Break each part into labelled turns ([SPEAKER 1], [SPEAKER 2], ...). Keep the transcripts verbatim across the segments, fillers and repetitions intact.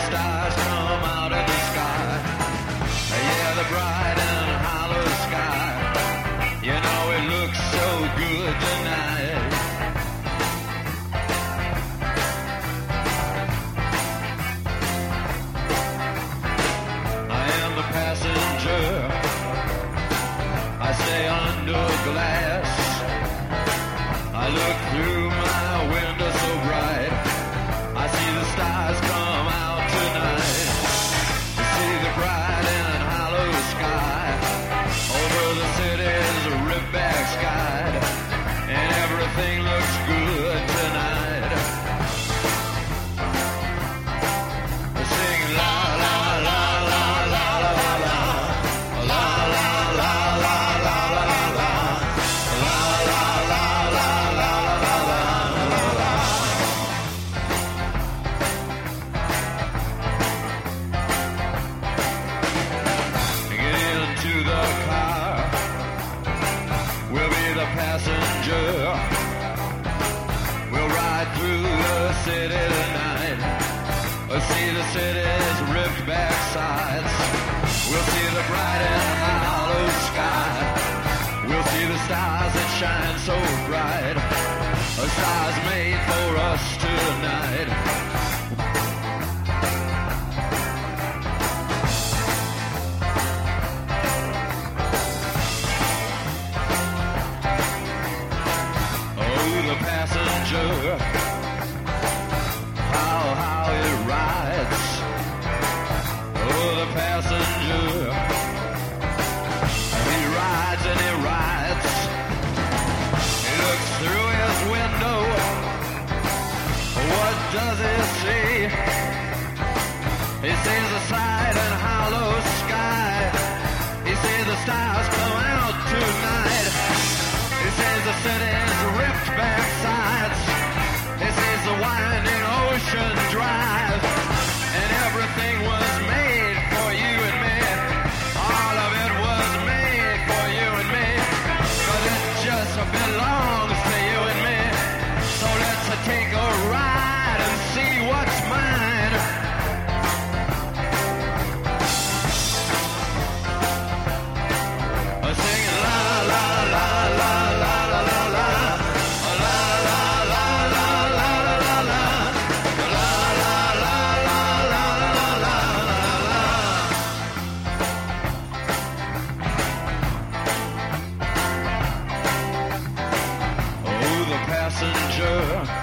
[SPEAKER 1] stars come out of the sky. Yeah, the bright and hollow sky. You know it looks so good tonight. I am the passenger. I stay under glass. I look through my window so bright. I see the stars come out tonight. I see the bright and hollow sky. Over the city's ripped back sky. And everything looks good tonight. I sing la la la la la la la. La la la la la la la. La la la la la la la la. Get into the car. We'll be the passenger. We'll ride through the city tonight. We'll see the city's ripped back sides. We'll see the bright and hollow sky. We'll see the stars that shine so bright. A stars made for us tonight. Oh, the passenger, how, how it rides. Oh, the passenger, he rides and he rides. He looks through his window. What does he see? He sees the bright and hollow sky. He sees the stars come out tonight. He sees the city's ripped back sides. He sees the winding ocean drive. And everything was made for you and me. All of it was made for you and me. Cause it just belongs to you and me. So let's take a ride and see what's mine. Singing la la la la la la la la. La la la la la la la. La la la la la la la la. Oh, the passenger,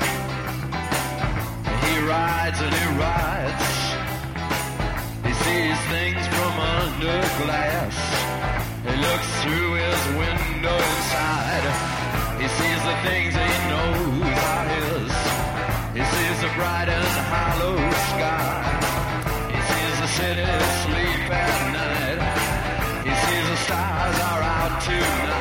[SPEAKER 1] he rides and he rides. He sees things from under glass. He looks through his window inside. He sees the things he knows are his. He sees the bright and hollow sky. He sees the city sleep at night. He sees the stars are out tonight.